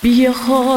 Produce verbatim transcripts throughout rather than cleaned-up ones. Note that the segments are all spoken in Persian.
بیا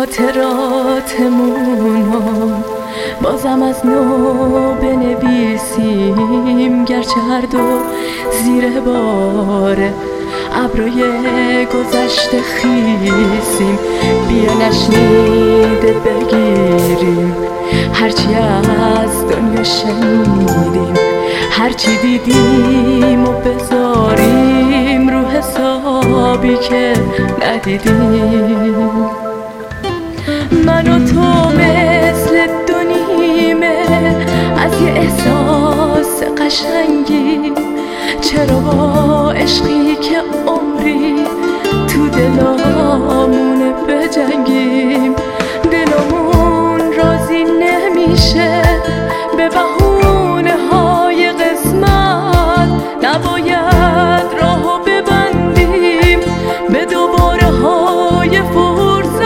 خاطراتمونو بازم از نو بنویسیم، گرچه هر دو زیر باره ابرای گذشته خیسیم. بیا نشنیده بگیریم هرچی از دنیا شنیدیم، هرچی دیدیم و بذاریم رو حسابی که ندیدیم. من و تو مثل دو نیمه از یه احساس قشنگی، چرا با عشقی که عمری تو دلامونه بجنگیم. دلمون راضی نمیشه به بهونه های قسمت، نباید راهو ببندیم به دوباره های فرصت.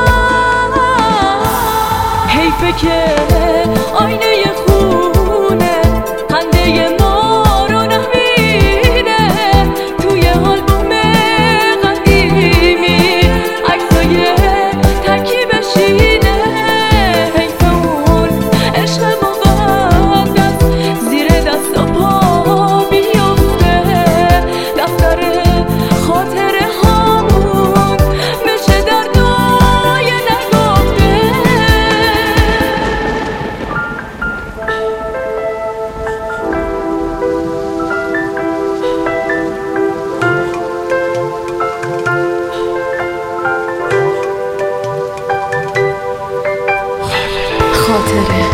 حیفه که آینه خونه خنده ما رو نبینه، توی آلبوم قدیمی عکسای ترکیب شینه. حیفه اون عشق مقدس زیر دست و پا بیفته، دفتر خاطره هامون بشه دردای نگفته. خاطره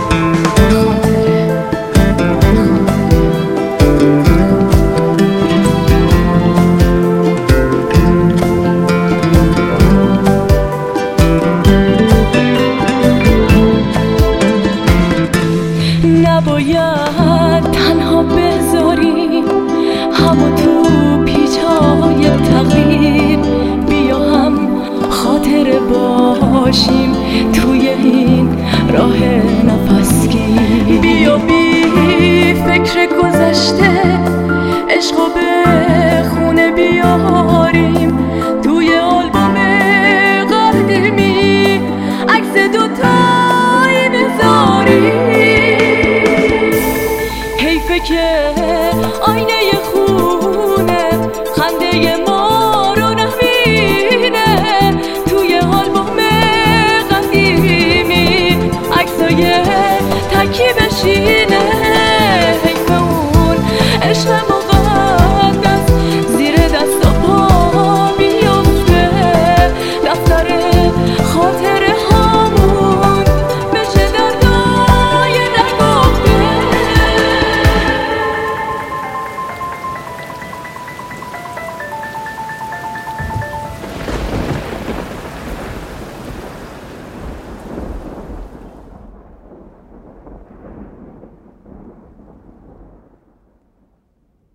نباید تنها بذاریم همو تو پیچ‌های تغییر. بیا هم خاطره باشیم توی این راه نفسگیر. بیا بی فکر گذشته